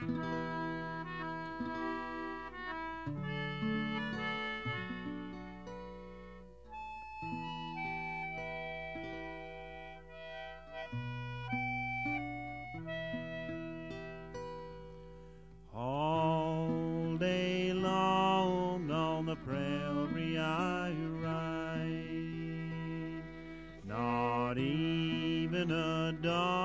All day long on the prairie I ride, not even a dog